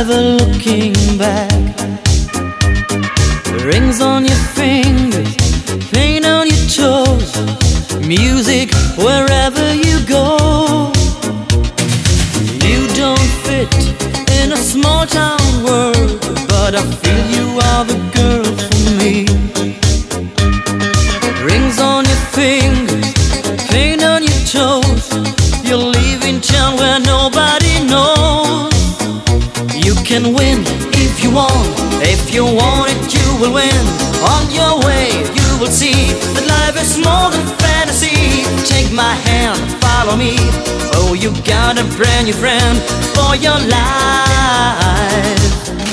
never looking back. Rings on your fingers, paint on your toes, music wherever you go. You don't fit in a small town world, but I feel you are the girl for me. Rings on your fingers, paint on your toes, you're leaving town where nobody knows. You can win if you want, if you want it you will win. On your way you will see that life is more than fantasy. Take my hand, follow me, oh you got a brand new friend for your life.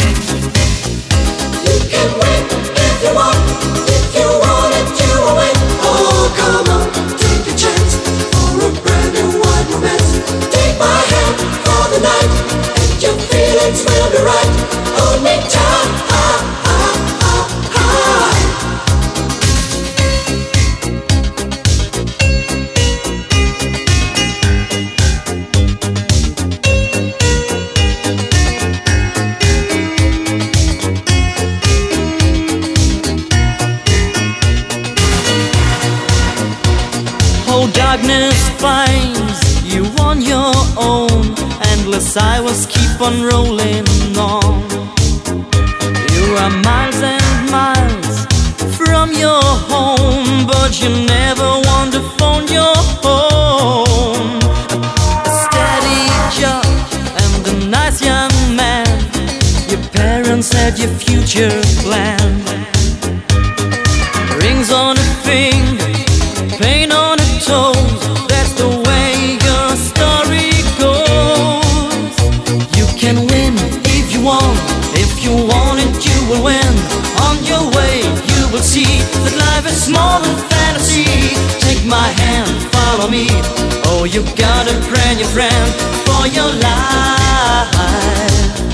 You can win if you want it you will win. Oh come on, take a chance for a brand new wide romance. Take my hand for the night and your feelings will be right. Hold me tight. Oh, darkness finds you on your own. Endless highways keep on rolling on. You are miles and miles from your home, but you never want to phone your home. A steady job and a nice young man, your parents had your future planned. Rings on a finger, paint on a toe, that's the way your story goes. You can win if you want it you will win. On your way you will see that life is more than fantasy. Take my hand, follow me, oh you got a brand new friend for your life.